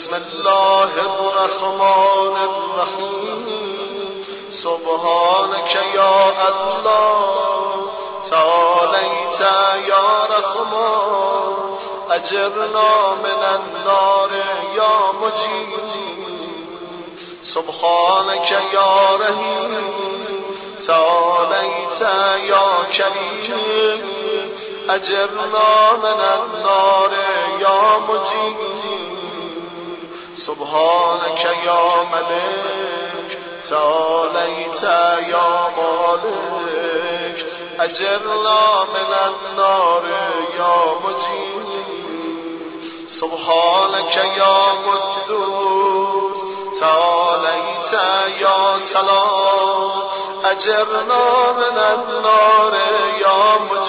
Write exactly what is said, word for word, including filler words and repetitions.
بسم الله الرحمن الرحیم سبحانك یا الله تعالیت یا رحمان اجرنا من النار یا مجید سبحانك یا رحیم تعالیت یا کریم اجرنا من النار یا مجید سبحانك یا ملک تعالیت یا مالک اجرنا من النار یا مجید سبحانك یا قدوس تعالیت یا سلام اجرنا من النار یا مجید